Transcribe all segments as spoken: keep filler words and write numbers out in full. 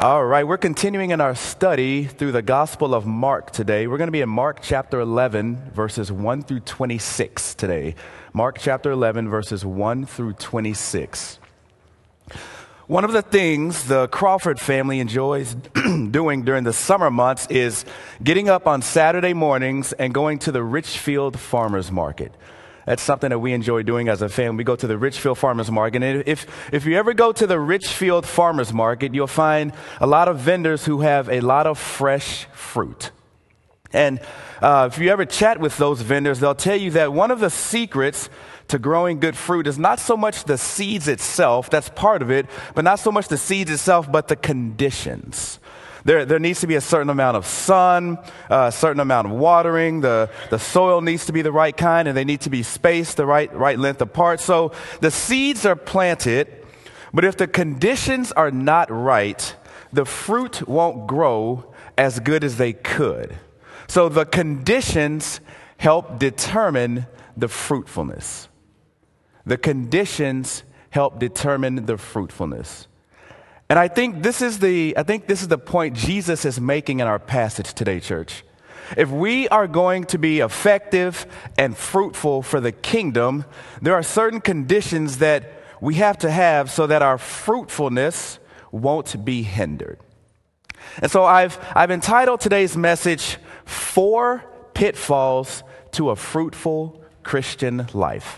All right, we're continuing in our study through the Gospel of Mark today. We're going to be in Mark chapter eleven, verses one through twenty-six today. Mark chapter eleven, verses one through twenty-six. One of the things the Crawford family enjoys doing during the summer months is getting up on Saturday mornings and going to the Richfield Farmers Market. That's something that we enjoy doing as a family. We go to the Richfield Farmers Market. And if, if you ever go to the Richfield Farmers Market, you'll find a lot of vendors who have a lot of fresh fruit. And uh, if you ever chat with those vendors, they'll tell you that one of the secrets to growing good fruit is not so much the seeds itself, that's part of it, but not so much the seeds itself, but the conditions. There, there needs to be a certain amount of sun, uh, a certain amount of watering. The, the soil needs to be the right kind, and they need to be spaced the right, right length apart. So the seeds are planted, but if the conditions are not right, the fruit won't grow as good as they could. So the conditions help determine the fruitfulness. The conditions help determine the fruitfulness. And I think this is the I think this is the point Jesus is making in our passage today, church. If we are going to be effective and fruitful for the kingdom, there are certain conditions that we have to have so that our fruitfulness won't be hindered. And so I've I've entitled today's message, Four Pitfalls to a Fruitful Christian Life.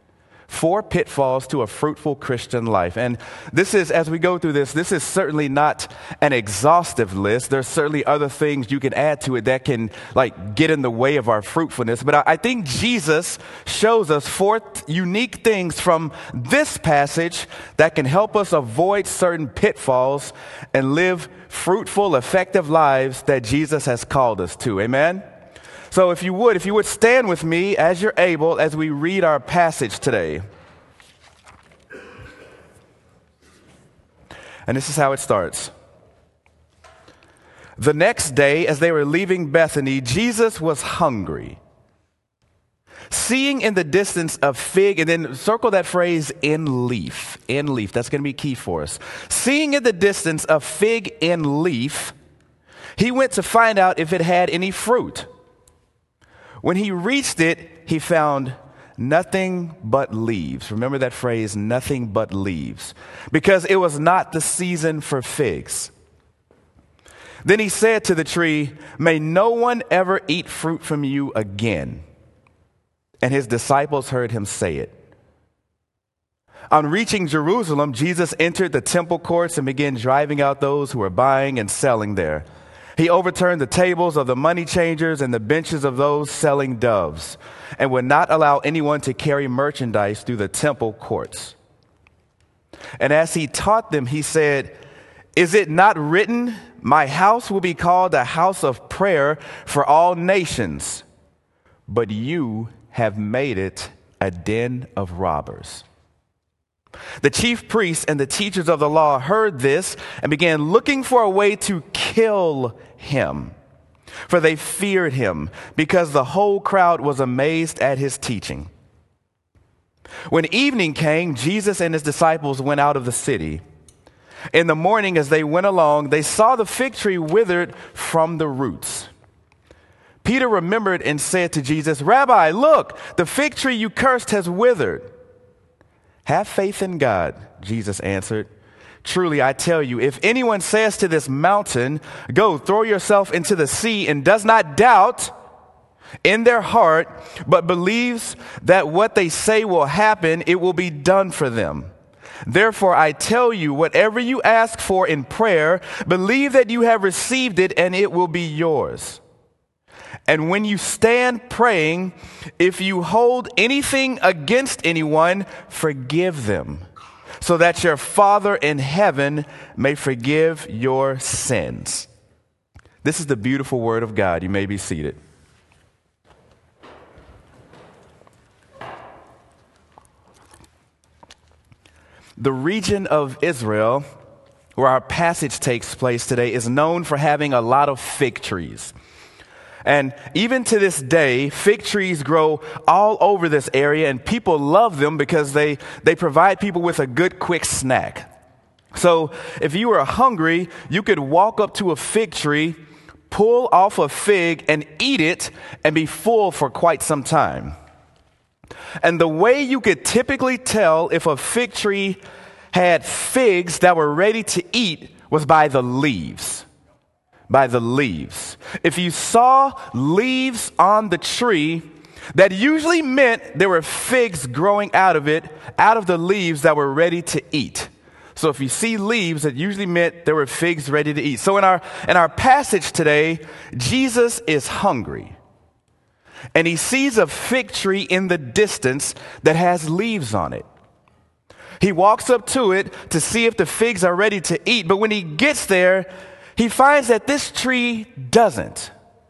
Four pitfalls to a fruitful Christian life. And this is, as we go through this, this is certainly not an exhaustive list. There's certainly other things you can add to it that can like get in the way of our fruitfulness. But I, I think Jesus shows us four th- unique things from this passage that can help us avoid certain pitfalls and live fruitful, effective lives that Jesus has called us to. Amen? So if you would, if you would stand with me as you're able as we read our passage today. And this is how it starts. The next day, as they were leaving Bethany, Jesus was hungry. Seeing in the distance a fig, and then circle that phrase, in leaf, in leaf. That's going to be key for us. Seeing in the distance a fig in leaf, he went to find out if it had any fruit. When he reached it, he found nothing but leaves. Remember that phrase, nothing but leaves, because it was not the season for figs. Then he said to the tree, "May no one ever eat fruit from you again." And his disciples heard him say it. On reaching Jerusalem, Jesus entered the temple courts and began driving out those who were buying and selling there. He overturned the tables of the money changers and the benches of those selling doves, and would not allow anyone to carry merchandise through the temple courts. And as he taught them, he said, "Is it not written, 'My house will be called a house of prayer for all nations'? But you have made it a den of robbers." The chief priests and the teachers of the law heard this and began looking for a way to kill him, for they feared him, because the whole crowd was amazed at his teaching. When evening came, Jesus and his disciples went out of the city. In the morning, as they went along, they saw the fig tree withered from the roots. Peter remembered and said to Jesus, "Rabbi, look, the fig tree you cursed has withered." "Have faith in God," Jesus answered. "Truly, I tell you, if anyone says to this mountain, 'Go, throw yourself into the sea,' and does not doubt in their heart, but believes that what they say will happen, it will be done for them. Therefore, I tell you, whatever you ask for in prayer, believe that you have received it, and it will be yours. And when you stand praying, if you hold anything against anyone, forgive them, so that your Father in heaven may forgive your sins." This is the beautiful word of God. You may be seated. The region of Israel, where our passage takes place today, is known for having a lot of fig trees. And even to this day, fig trees grow all over this area, and people love them because they, they provide people with a good, quick snack. So if you were hungry, you could walk up to a fig tree, pull off a fig and eat it and be full for quite some time. And the way you could typically tell if a fig tree had figs that were ready to eat was by the leaves. By the leaves. If you saw leaves on the tree, that usually meant there were figs growing out of it, out of the leaves that were ready to eat. So if you see leaves, it usually meant there were figs ready to eat. So in our in our passage today, Jesus is hungry. And he sees a fig tree in the distance that has leaves on it. He walks up to it to see if the figs are ready to eat. But when he gets there, he finds that this tree doesn't.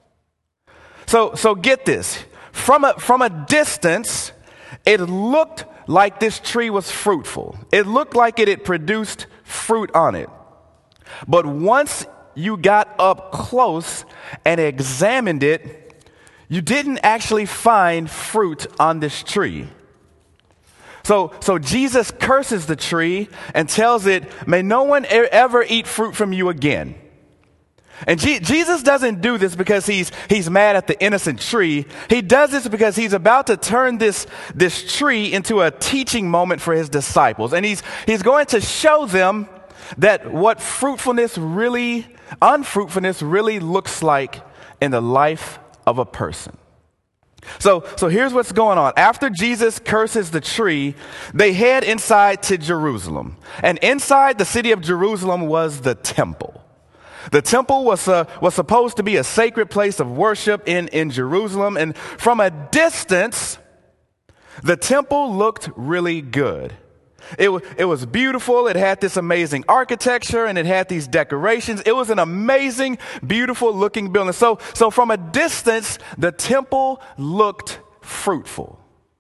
So so get this. From a from a distance, it looked like this tree was fruitful. It looked like it had produced fruit on it. But once you got up close and examined it, you didn't actually find fruit on this tree. So, so Jesus curses the tree and tells it, may no one e- ever eat fruit from you again. And G- Jesus doesn't do this because he's he's mad at the innocent tree. He does this because he's about to turn this this tree into a teaching moment for his disciples. And he's he's going to show them that what fruitfulness really, unfruitfulness really looks like in the life of a person. So, so here's what's going on. After Jesus curses the tree, they head inside to Jerusalem. And inside the city of Jerusalem was the temple. The temple was, uh, was supposed to be a sacred place of worship in, in Jerusalem. And from a distance, the temple looked really good. It, w- it was beautiful. It had this amazing architecture and it had these decorations. It was an amazing, beautiful looking building. So, so from a distance, the temple looked fruitful.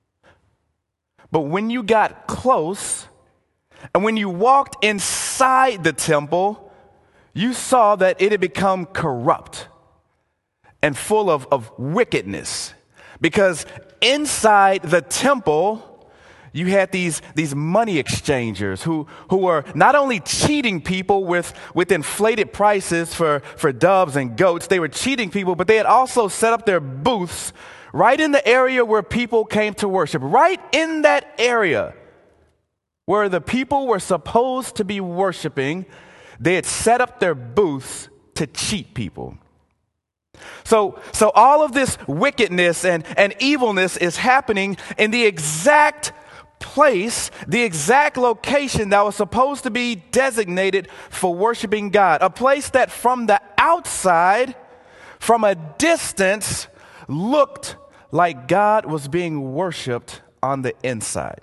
But when you got close and when you walked inside the temple, you saw that it had become corrupt and full of, of wickedness. Because inside the temple, you had these, these money exchangers who, who were not only cheating people with, with inflated prices for, for doves and goats, they were cheating people, but they had also set up their booths right in the area where people came to worship. Right in that area where the people were supposed to be worshiping, they had set up their booths to cheat people. So, so all of this wickedness and, and evilness is happening in the exact place, the exact location that was supposed to be designated for worshiping God. A place that from the outside, from a distance, looked like God was being worshiped on the inside.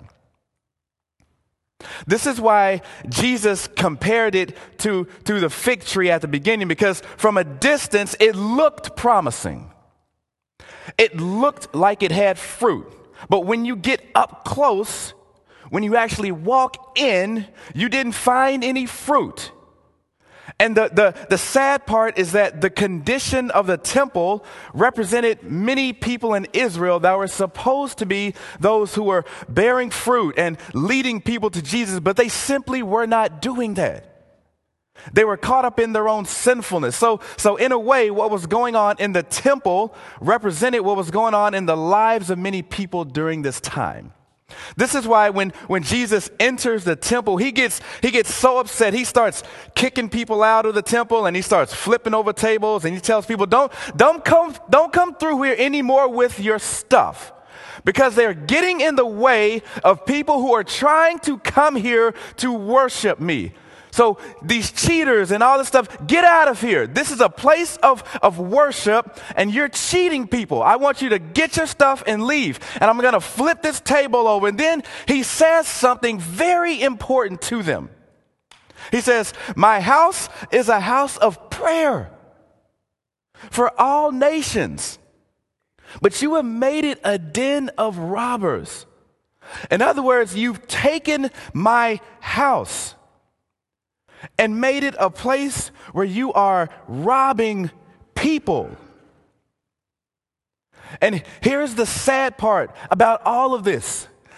This is why Jesus compared it to, to the fig tree at the beginning, because from a distance, it looked promising. It looked like it had fruit. But when you get up close, when you actually walk in, you didn't find any fruit. And the, the, the sad part is that the condition of the temple represented many people in Israel that were supposed to be those who were bearing fruit and leading people to Jesus, but they simply were not doing that. They were caught up in their own sinfulness. So, so in a way, what was going on in the temple represented what was going on in the lives of many people during this time. This is why when, when Jesus enters the temple, he gets, he gets so upset. He starts kicking people out of the temple and he starts flipping over tables and he tells people, don't, don't come, don't come through here anymore with your stuff, because they're getting in the way of people who are trying to come here to worship me. So these cheaters and all this stuff, get out of here. This is a place of, of worship and you're cheating people. I want you to get your stuff and leave. And I'm going to flip this table over. And then he says something very important to them. He says, my house is a house of prayer for all nations, but you have made it a den of robbers. In other words, you've taken my house and made it a place where you are robbing people. And here's the sad part about all of this.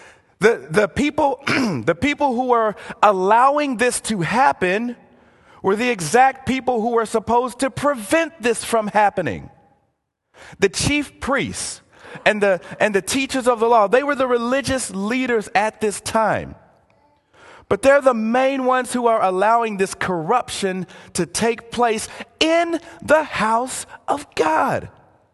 The, the people, the people who were allowing this to happen were the exact people who were supposed to prevent this from happening. The chief priests and the, and the teachers of the law, they were the religious leaders at this time. But they're the main ones who are allowing this corruption to take place in the house of God.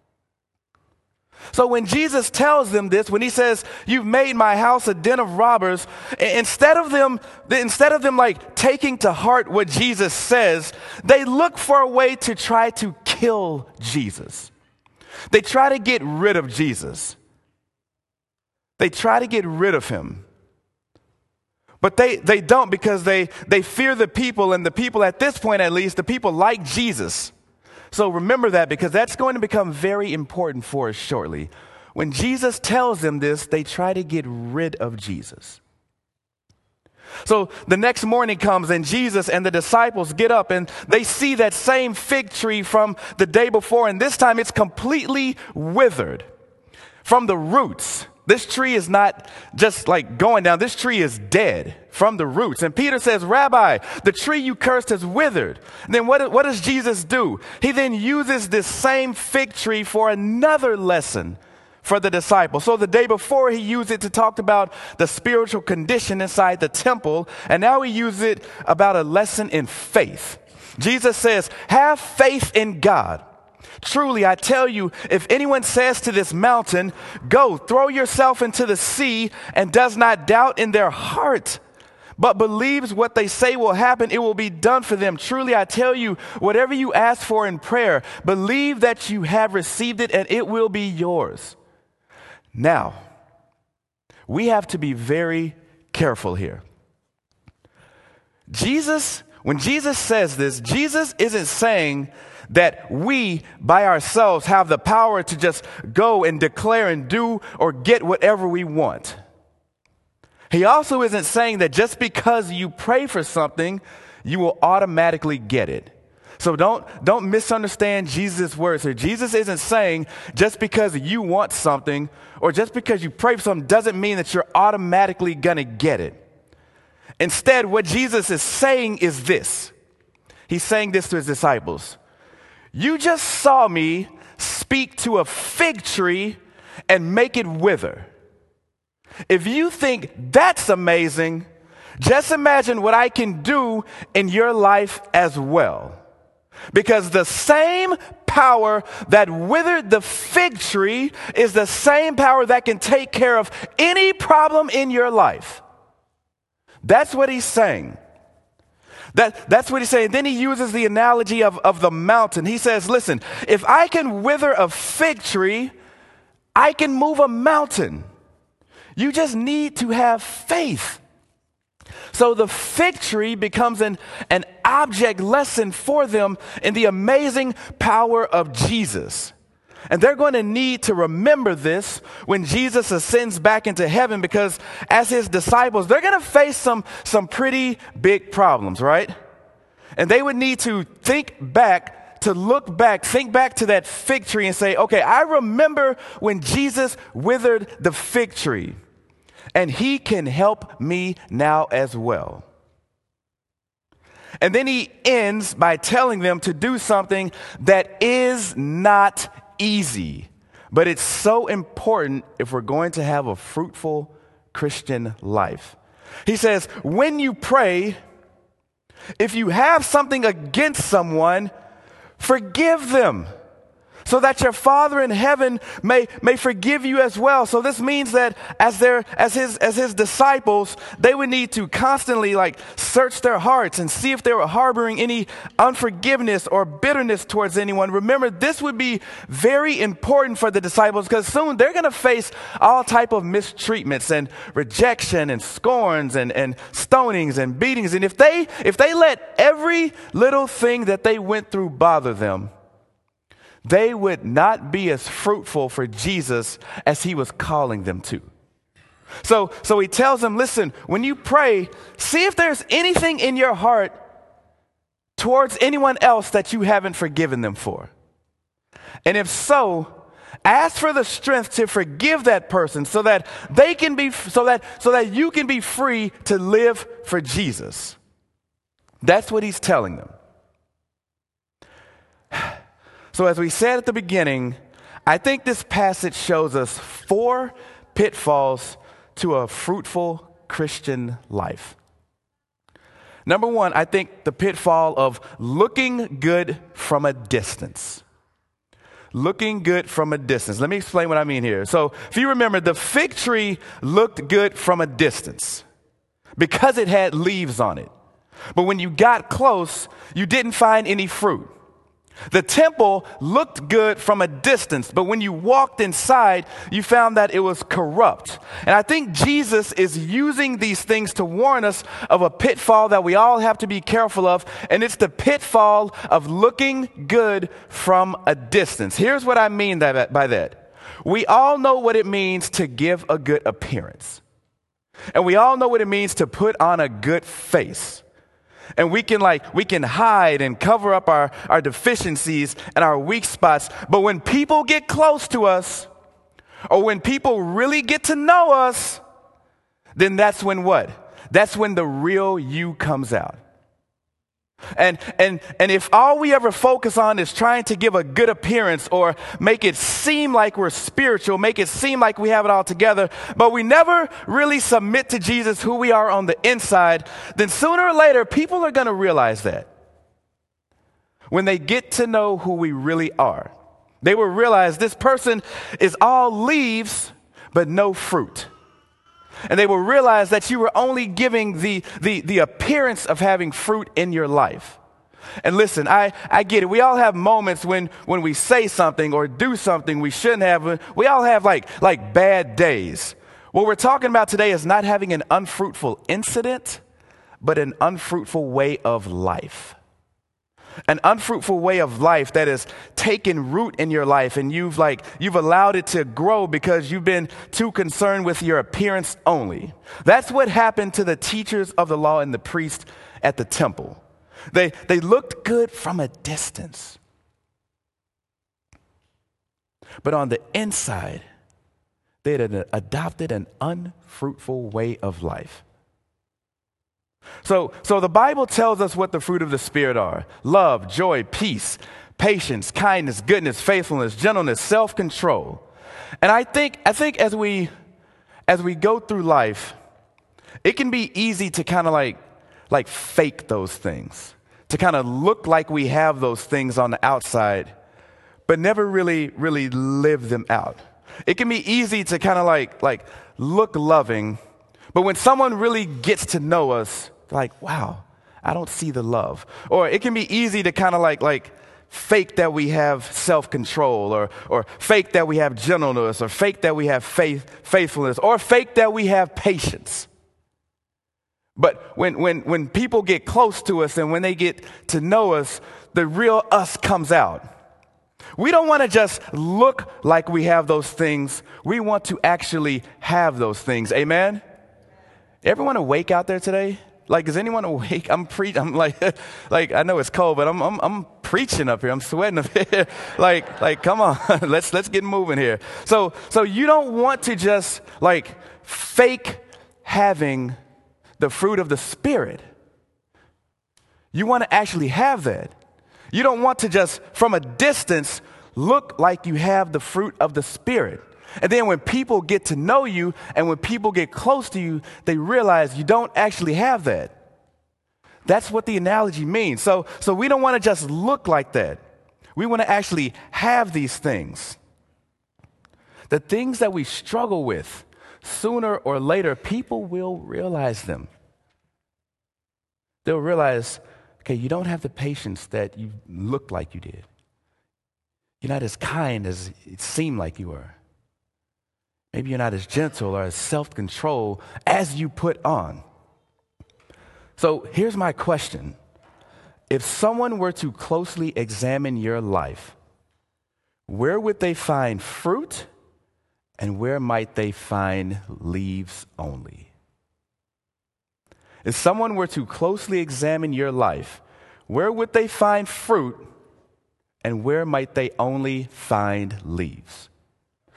So when Jesus tells them this, when he says, "You've made my house a den of robbers," instead of them, instead of them like taking to heart what Jesus says, they look for a way to try to kill Jesus. They try to get rid of Jesus. They try to get rid of him. But they, they don't, because they, they fear the people, and the people at this point, at least, the people like Jesus. So remember that, because that's going to become very important for us shortly. When Jesus tells them this, they try to get rid of Jesus. So the next morning comes, and Jesus and the disciples get up, and they see that same fig tree from the day before, and this time it's completely withered from the roots. This tree is not just like going down. This tree is dead from the roots. And Peter says, "Rabbi, the tree you cursed has withered." And then what, what does Jesus do? He then uses this same fig tree for another lesson for the disciples. So the day before, he used it to talk about the spiritual condition inside the temple. And now he uses it about a lesson in faith. Jesus says, "Have faith in God. Truly, I tell you, if anyone says to this mountain, 'Go, throw yourself into the sea,' and does not doubt in their heart, but believes what they say will happen, it will be done for them. Truly, I tell you, whatever you ask for in prayer, believe that you have received it, and it will be yours." Now, we have to be very careful here. Jesus, when Jesus says this, Jesus isn't saying that we by ourselves have the power to just go and declare and do or get whatever we want. He also isn't saying that just because you pray for something, you will automatically get it. So don't, don't misunderstand Jesus' words here. Jesus isn't saying just because you want something or just because you pray for something doesn't mean that you're automatically going to get it. Instead, what Jesus is saying is this. He's saying this to his disciples. You just saw me speak to a fig tree and make it wither. If you think that's amazing, just imagine what I can do in your life as well. Because the same power that withered the fig tree is the same power that can take care of any problem in your life. That's what he's saying. That, that's what he's saying. Then he uses the analogy of, of the mountain. He says, listen, if I can wither a fig tree, I can move a mountain. You just need to have faith. So the fig tree becomes an, an object lesson for them in the amazing power of Jesus. And they're going to need to remember this when Jesus ascends back into heaven, because as his disciples, they're going to face some, some pretty big problems, right? And they would need to think back, to look back, think back to that fig tree and say, okay, I remember when Jesus withered the fig tree, and he can help me now as well. And then he ends by telling them to do something that is not easy, but it's so important if we're going to have a fruitful Christian life. He says, when you pray, if you have something against someone, forgive them, so that your Father in heaven may, may forgive you as well. So this means that as their, as his, as his disciples, they would need to constantly like search their hearts and see if they were harboring any unforgiveness or bitterness towards anyone. Remember, this would be very important for the disciples, because soon they're going to face all type of mistreatments and rejection and scorns and, and stonings and beatings. And if they, if they let every little thing that they went through bother them, they would not be as fruitful for Jesus as he was calling them to. So, so he tells them, listen, when you pray, see if there's anything in your heart towards anyone else that you haven't forgiven them for. And if so, Ask for the strength to forgive that person so that they can be so that so that you can be free to live for Jesus. That's what he's telling them. So as we said at the beginning, I think this passage shows us four pitfalls to a fruitful Christian life. Number one, I think the pitfall of looking good from a distance. Looking good from a distance. Let me explain what I mean here. So if you remember, the fig tree looked good from a distance because it had leaves on it. But when you got close, you didn't find any fruit. The temple looked good from a distance, but when you walked inside, you found that it was corrupt. And I think Jesus is using these things to warn us of a pitfall that we all have to be careful of, and it's the pitfall of looking good from a distance. Here's what I mean by that. We all know what it means to give a good appearance, and we all know what it means to put on a good face. And we can like, we can hide and cover up our, our deficiencies and our weak spots. But when people get close to us, or when people really get to know us, then that's when what? That's when the real you comes out. And, and, and if all we ever focus on is trying to give a good appearance or make it seem like we're spiritual, make it seem like we have it all together, but we never really submit to Jesus who we are on the inside, then sooner or later, people are going to realize that. When they get to know who we really are, they will realize this person is all leaves, but no fruit. And they will realize that you were only giving the, the, the appearance of having fruit in your life. And listen, I, I get it. We all have moments when, when we say something or do something we shouldn't have. We all have like, like bad days. What we're talking about today is not having an unfruitful incident, but an unfruitful way of life. An unfruitful way of life that has taken root in your life, and you've like you've allowed it to grow because you've been too concerned with your appearance only. That's what happened to the teachers of the law and the priests at the temple. They they looked good from a distance, but on the inside, they had adopted an unfruitful way of life. So, so the Bible tells us what the fruit of the Spirit are: love, joy, peace, patience, kindness, goodness, faithfulness, gentleness, self-control. And I think, I think as we, as we go through life, it can be easy to kind of like, like fake those things, to kind of look like we have those things on the outside, but never really, really live them out. It can be easy to kind of like, like look loving, but when someone really gets to know us, like, wow, I don't see the love. Or it can be easy to kind of like, like fake that we have self-control, or, or fake that we have gentleness, or fake that we have faith, faithfulness, or fake that we have patience. But when, when, when people get close to us and when they get to know us, the real us comes out. We don't want to just look like we have those things. We want to actually have those things. Amen? Everyone awake out there today? Like, is anyone awake? I'm pre- I'm like, like I know it's cold, but I'm, I'm, I'm preaching up here. I'm sweating up here. like, like, come on, let's, let's get moving here. So, so you don't want to just like fake having the fruit of the Spirit. You want to actually have that. You don't want to just from a distance look like you have the fruit of the Spirit. And then when people get to know you and when people get close to you, they realize you don't actually have that. That's what the analogy means. So, so we don't want to just look like that. We want to actually have these things. The things that we struggle with, sooner or later, people will realize them. They'll realize, okay, you don't have the patience that you looked like you did. You're not as kind as it seemed like you were. Maybe you're not as gentle or as self-control as you put on. So here's my question. If someone were to closely examine your life, where would they find fruit and where might they find leaves only? If someone were to closely examine your life, where would they find fruit and where might they only find leaves?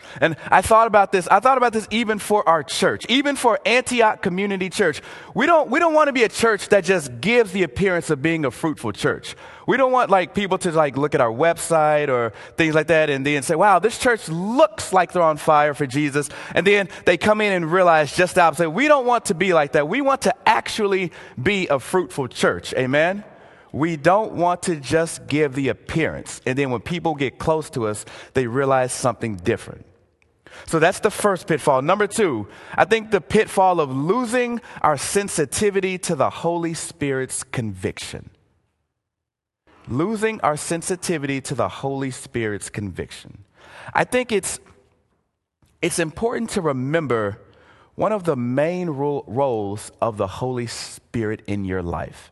And I thought about this. I thought about this even for our church, even for Antioch Community Church. We don't, we don't want to be a church that just gives the appearance of being a fruitful church. We don't want like people to like look at our website or things like that and then say, wow, this church looks like they're on fire for Jesus. And then they come in and realize just the opposite. We don't want to be like that. We want to actually be a fruitful church. Amen. We don't want to just give the appearance. And then when people get close to us, they realize something different. So that's the first pitfall. Number two, I think the pitfall of losing our sensitivity to the Holy Spirit's conviction. Losing our sensitivity to the Holy Spirit's conviction. I think it's, it's important to remember one of the main ro- roles of the Holy Spirit in your life.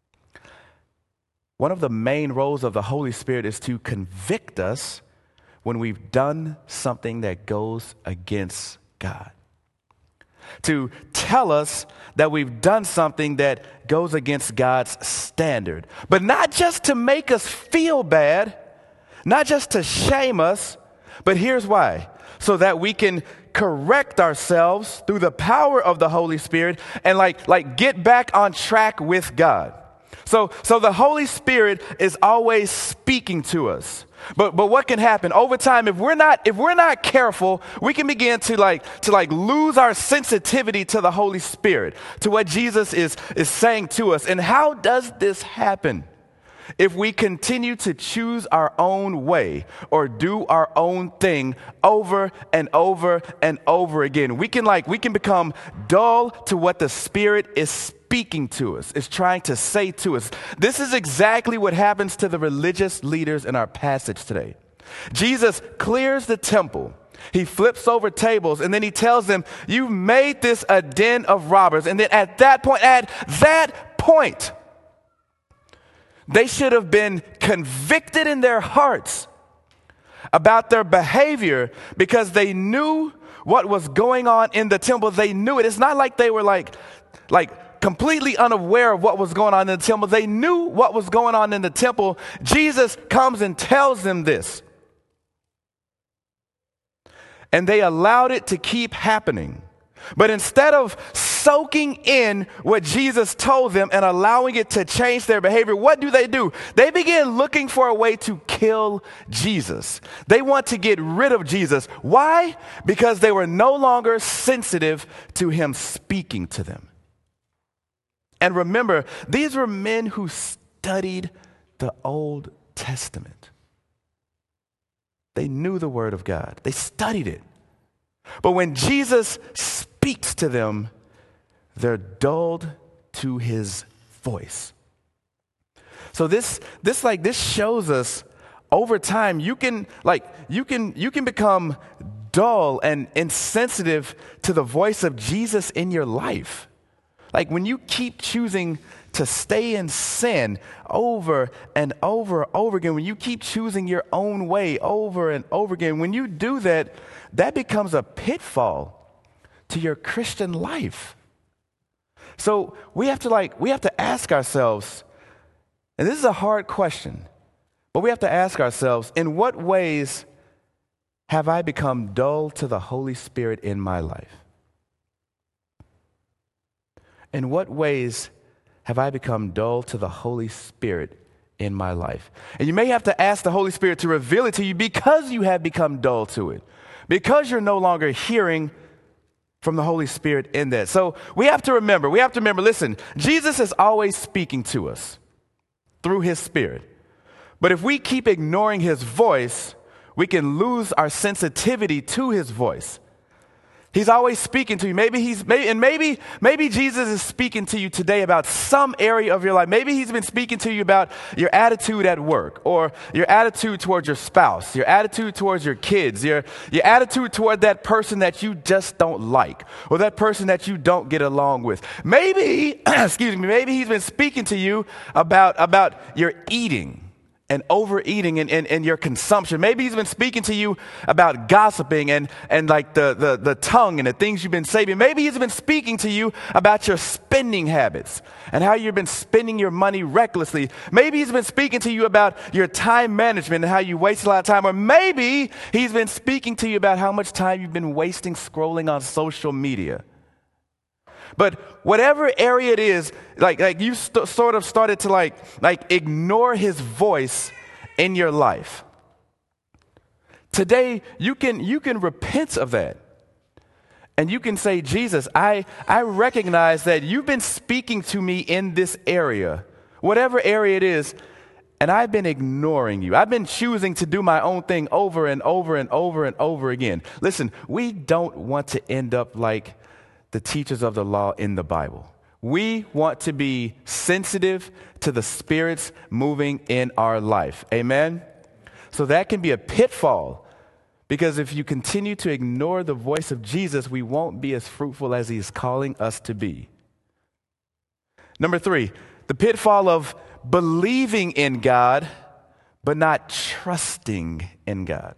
One of the main roles of the Holy Spirit is to convict us when we've done something that goes against God. To tell us that we've done something that goes against God's standard. But not just to make us feel bad, not just to shame us, but here's why. So that we can correct ourselves through the power of the Holy Spirit and like, like get back on track with God. So, so the Holy Spirit is always speaking to us. But but what can happen over time if we're not if we're not careful, we can begin to like to like lose our sensitivity to the Holy Spirit, to what Jesus is is saying to us. And how does this happen? If we continue to choose our own way or do our own thing over and over and over again, we can like we can become dull to what the Spirit is speaking to us, is trying to say to us. This is exactly what happens to the religious leaders in our passage today. Jesus clears the temple. He flips over tables and then he tells them, you made this a den of robbers. And then at that point, at that point, they should have been convicted in their hearts about their behavior because they knew what was going on in the temple. They knew it. It's not like they were like, like completely unaware of what was going on in the temple. They knew what was going on in the temple. Jesus comes and tells them this. And they allowed it to keep happening. But instead of soaking in what Jesus told them and allowing it to change their behavior, what do they do? They begin looking for a way to kill Jesus. They want to get rid of Jesus. Why? Because they were no longer sensitive to him speaking to them. And remember, these were men who studied the Old Testament. They knew the Word of God. They studied it. But when Jesus speaks to them, they're dulled to his voice. So this, this like this shows us over time you can like you can you can become dull and insensitive to the voice of Jesus in your life. Like when you keep choosing to stay in sin over and over and over again, when you keep choosing your own way over and over again, when you do that, that becomes a pitfall to your Christian life. So we have to like, we have to ask ourselves, and this is a hard question, but we have to ask ourselves, in what ways have I become dull to the Holy Spirit in my life? In what ways have I become dull to the Holy Spirit in my life? And you may have to ask the Holy Spirit to reveal it to you because you have become dull to it, because you're no longer hearing from the Holy Spirit in that. So we have to remember, we have to remember, listen, Jesus is always speaking to us through his Spirit. But if we keep ignoring his voice, we can lose our sensitivity to his voice. He's always speaking to you. Maybe he's maybe and maybe maybe Jesus is speaking to you today about some area of your life. Maybe he's been speaking to you about your attitude at work, or your attitude towards your spouse, your attitude towards your kids, your your attitude toward that person that you just don't like, or that person that you don't get along with. Maybe, excuse me, maybe he's been speaking to you about about your eating and overeating and, and, and your consumption. Maybe he's been speaking to you about gossiping and, and like the, the, the tongue and the things you've been saving. Maybe he's been speaking to you about your spending habits and how you've been spending your money recklessly. Maybe he's been speaking to you about your time management and how you waste a lot of time. Or maybe he's been speaking to you about how much time you've been wasting scrolling on social media. But whatever area it is, like like you st- sort of started to like like ignore his voice in your life. Today you can you can repent of that. And you can say, Jesus, I I recognize that you've been speaking to me in this area, whatever area it is, and I've been ignoring you. I've been choosing to do my own thing over and over and over and over again. Listen, we don't want to end up like the teachers of the law in the Bible. We want to be sensitive to the spirits moving in our life. Amen? So that can be a pitfall, because if you continue to ignore the voice of Jesus, we won't be as fruitful as he's calling us to be. Number three, the pitfall of believing in God, but not trusting in God.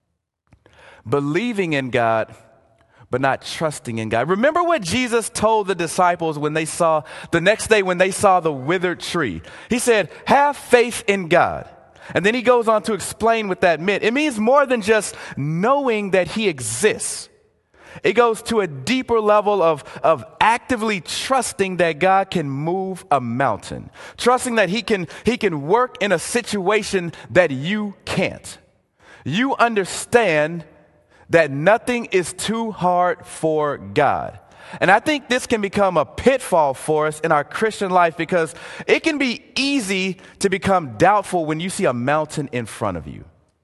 Believing in God, but not trusting in God. Remember what Jesus told the disciples when they saw, the next day when they saw the withered tree. He said, have faith in God. And then he goes on to explain what that meant. It means more than just knowing that he exists. It goes to a deeper level of, of actively trusting that God can move a mountain. Trusting that he can, he can work in a situation that you can't. You understand that nothing is too hard for God. And I think this can become a pitfall for us in our Christian life, because it can be easy to become doubtful when you see a mountain in front of you.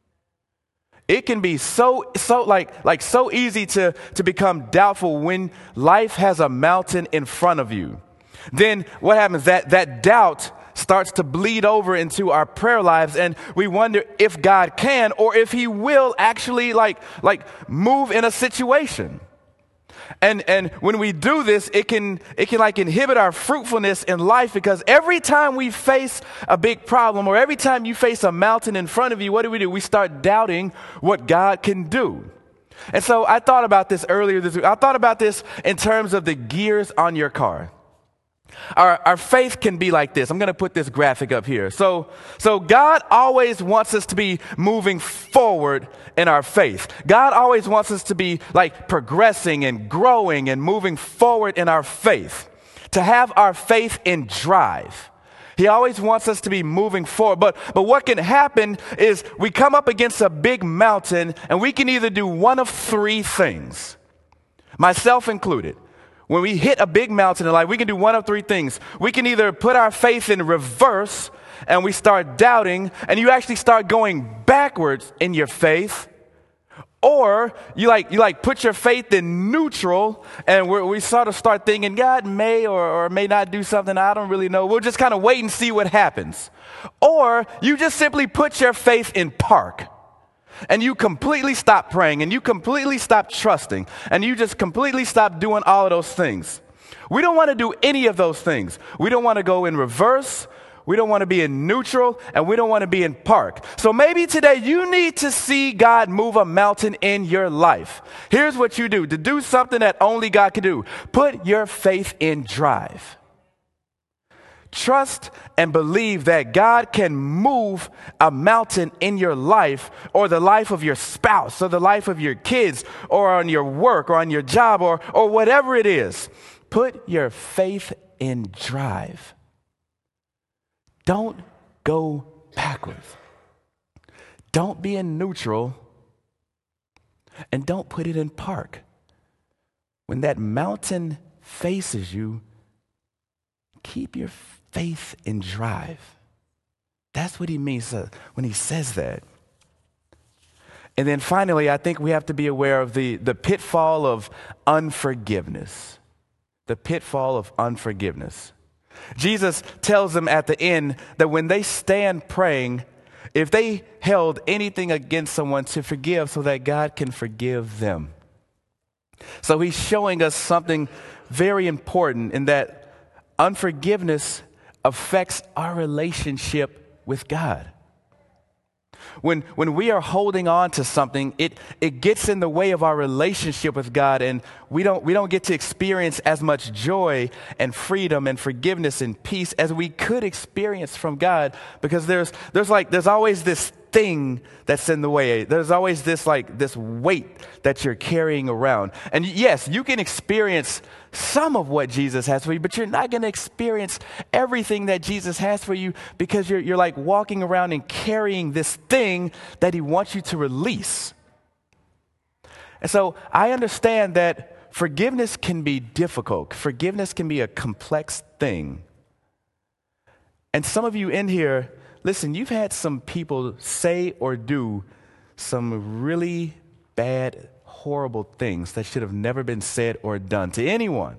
It can be so, so like, like so easy to, to become doubtful when life has a mountain in front of you. Then what happens? That, that doubt starts to bleed over into our prayer lives, and we wonder if God can or if he will actually like like move in a situation. And and when we do this, it can it can like inhibit our fruitfulness in life, because every time we face a big problem, or every time you face a mountain in front of you, what do we do? We start doubting what God can do. And so I thought about this earlier this week. I thought about this in terms of the gears on your car. Our, our faith can be like this. I'm going to put this graphic up here. So, so God always wants us to be moving forward in our faith. God always wants us to be like progressing and growing and moving forward in our faith, to have our faith in drive. He always wants us to be moving forward. But, but what can happen is we come up against a big mountain, and we can either do one of three things, myself included. When we hit a big mountain in life, we can do one of three things. We can either put our faith in reverse and we start doubting, and you actually start going backwards in your faith. Or you like you like put your faith in neutral, and we're, we sort of start thinking God may or, or may not do something. I don't really know. We'll just kind of wait and see what happens. Or you just simply put your faith in park. And you completely stop praying, and you completely stop trusting, and you just completely stop doing all of those things. We don't want to do any of those things. We don't want to go in reverse. We don't want to be in neutral, and we don't want to be in park. So maybe today you need to see God move a mountain in your life. Here's what you do to do something that only God can do. Put your faith in drive. Trust and believe that God can move a mountain in your life, or the life of your spouse, or the life of your kids, or on your work, or on your job, or, or whatever it is. Put your faith in drive. Don't go backwards. Don't be in neutral, and don't put it in park. When that mountain faces you, keep your faith in drive. That's what he means uh, when he says that. And then finally, I think we have to be aware of the, the pitfall of unforgiveness. The pitfall of unforgiveness. Jesus tells them at the end that when they stand praying, if they held anything against someone, to forgive so that God can forgive them. So he's showing us something very important, in that unforgiveness affects our relationship with God. When, when we are holding on to something, it, it gets in the way of our relationship with God, and we don't, we don't get to experience as much joy and freedom and forgiveness and peace as we could experience from God, because there's, there's like, there's always this thing that's in the way. There's always this like this weight that you're carrying around. And yes, you can experience some of what Jesus has for you, but you're not going to experience everything that Jesus has for you, because you're, you're like walking around and carrying this thing that he wants you to release. And so I understand that forgiveness can be difficult. Forgiveness can be a complex thing. And some of you in here, listen, you've had some people say or do some really bad, horrible things that should have never been said or done to anyone.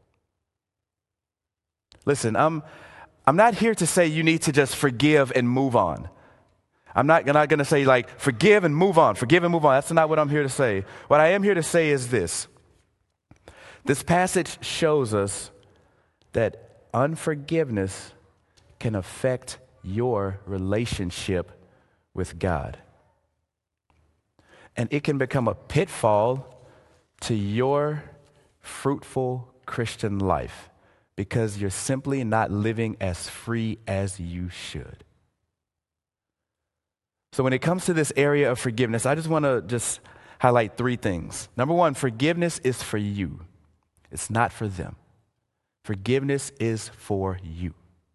Listen, I'm, I'm not here to say you need to just forgive and move on. I'm not, not going to say like forgive and move on, forgive and move on. That's not what I'm here to say. What I am here to say is this. This passage shows us that unforgiveness can affect your relationship with God. And it can become a pitfall to your fruitful Christian life, because you're simply not living as free as you should. So when it comes to this area of forgiveness, I just want to just highlight three things. Number one, forgiveness is for you. It's not for them. Forgiveness is for you.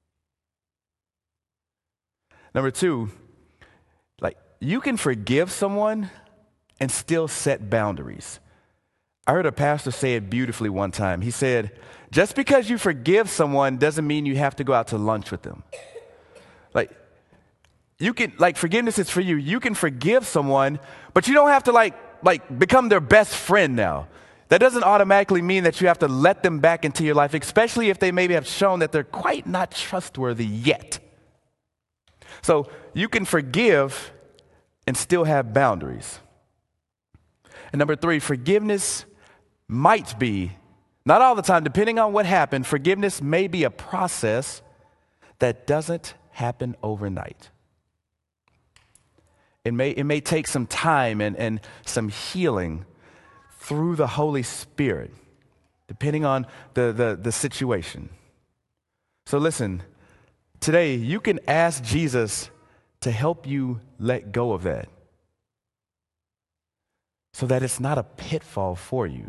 Number two, like you can forgive someone and still set boundaries. I heard a pastor say it beautifully one time. He said, just because you forgive someone doesn't mean you have to go out to lunch with them. Like you can, like forgiveness is for you. You can forgive someone, but you don't have to like, like become their best friend now. That doesn't automatically mean that you have to let them back into your life, especially if they maybe have shown that they're quite not trustworthy yet. So you can forgive and still have boundaries. And number three, forgiveness might be, not all the time, depending on what happened, forgiveness may be a process that doesn't happen overnight. It may, it may take some time and, and some healing through the Holy Spirit, depending on the, the, the situation. So listen, today, you can ask Jesus to help you let go of that, so that it's not a pitfall for you.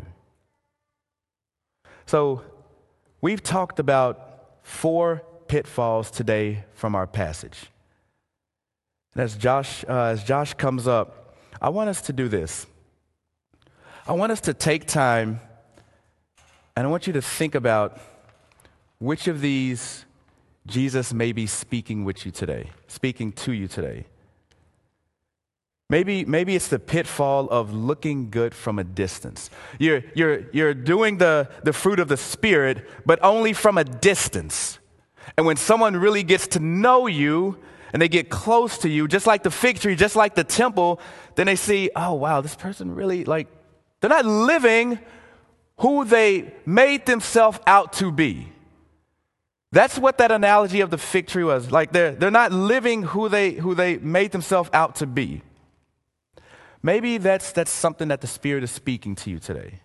So we've talked about four pitfalls today from our passage. And as Josh, uh, as Josh comes up, I want us to do this. I want us to take time, and I want you to think about which of these Jesus may be speaking with you today, speaking to you today. Maybe, maybe it's the pitfall of looking good from a distance. You're, you're, you're doing the, the fruit of the Spirit, but only from a distance. And when someone really gets to know you and they get close to you, just like the fig tree, just like the temple, then they see, oh, wow, this person really, like, they're not living who they made themselves out to be. That's what that analogy of the fig tree was. Like they're, they're not living who they, who they made themselves out to be. Maybe that's, that's something that the Spirit is speaking to you today.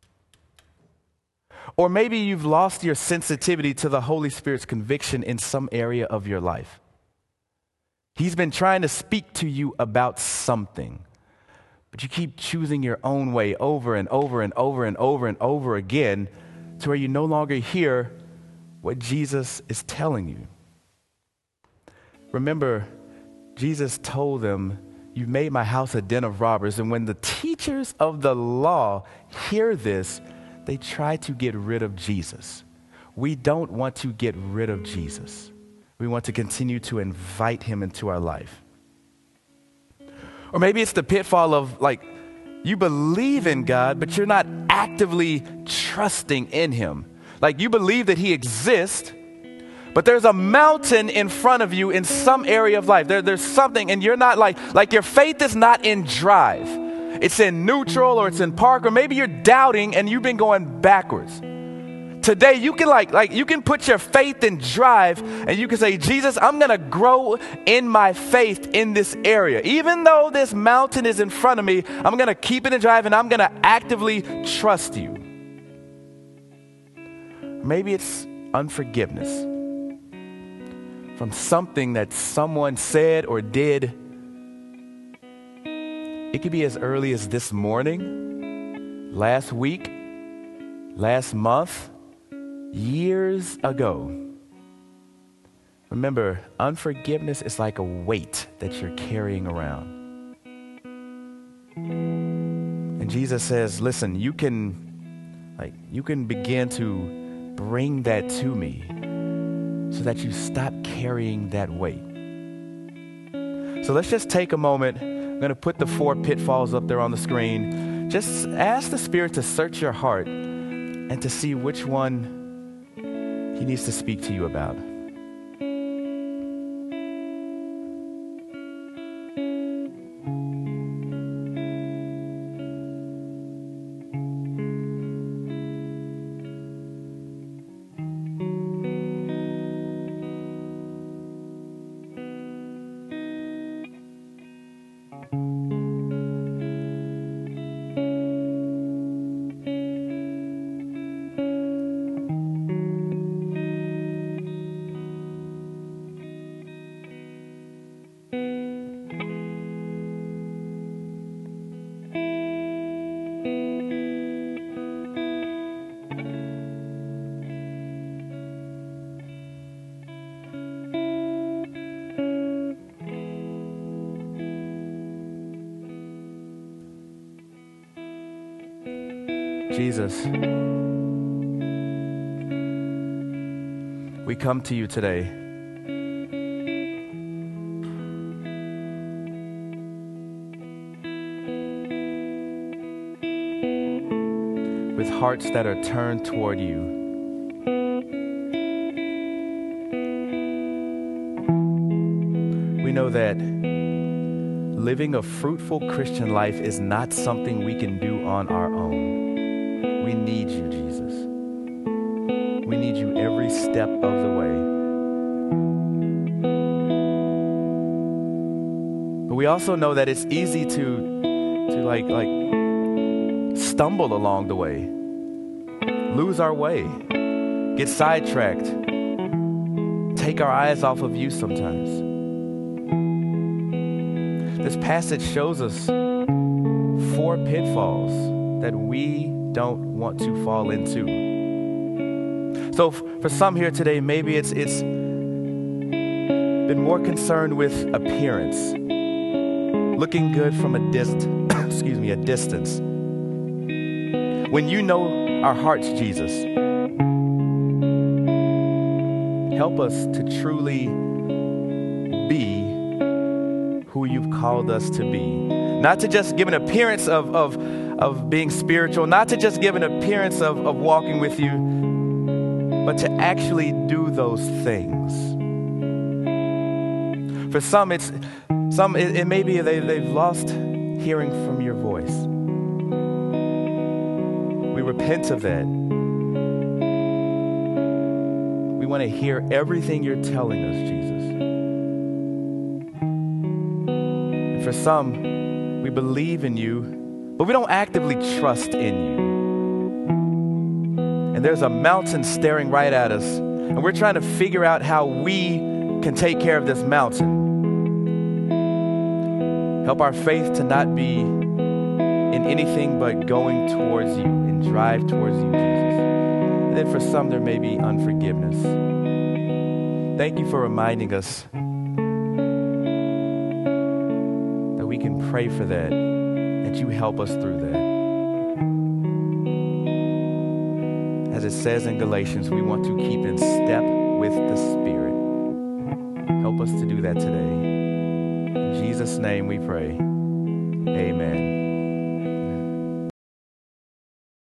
Or maybe you've lost your sensitivity to the Holy Spirit's conviction in some area of your life. He's been trying to speak to you about something, but you keep choosing your own way over and over and over and over and over again to where you no longer hear what Jesus is telling you. Remember, Jesus told them, "You've made my house a den of robbers." And when the teachers of the law hear this, they try to get rid of Jesus. We don't want to get rid of Jesus. We want to continue to invite him into our life. Or maybe it's the pitfall of like, you believe in God, but you're not actively trusting in him. Like you believe that he exists, but there's a mountain in front of you in some area of life. There, there's something, and you're not like, like your faith is not in drive. It's in neutral, or it's in park, or maybe you're doubting and you've been going backwards. Today, you can like, like you can put your faith and drive, and you can say, Jesus, I'm going to grow in my faith in this area. Even though this mountain is in front of me, I'm going to keep it in drive, and I'm going to actively trust you. Maybe it's unforgiveness from something that someone said or did. It could be as early as this morning, last week, last month, years ago. Remember, unforgiveness is like a weight that you're carrying around. And Jesus says, listen, you can, like, you can begin to bring that to me so that you stop carrying that weight. So let's just take a moment. I'm going to put the four pitfalls up there on the screen. Just ask the Spirit to search your heart and to see which one He needs to speak to you about. Jesus, we come to you today with hearts that are turned toward you. We know that living a fruitful Christian life is not something we can do on our own. We need you, Jesus. We need you every step of the way. But we also know that it's easy to, to like, like stumble along the way, lose our way, get sidetracked, take our eyes off of you sometimes. This passage shows us four pitfalls that we don't want to fall into. So f- for some here today, maybe it's it's been more concerned with appearance, looking good from a dist- excuse me, a distance. When you know our hearts, Jesus, help us to truly be who you've called us to be. Not to just give an appearance of, of, of being spiritual, not to just give an appearance of, of walking with you, but to actually do those things. For some, it's some it, it may be they, they've lost hearing from your voice. We repent of that. We want to hear everything you're telling us, Jesus. And for some, we believe in you, but we don't actively trust in you. And there's a mountain staring right at us, and we're trying to figure out how we can take care of this mountain. Help our faith to not be in anything but going towards you and drive towards you, Jesus. And then for some, there may be unforgiveness. Thank you for reminding us that we can pray for that, that you help us through that. As it says in Galatians, we want to keep in step with the Spirit. Help us to do that today. In Jesus' name we pray. Amen.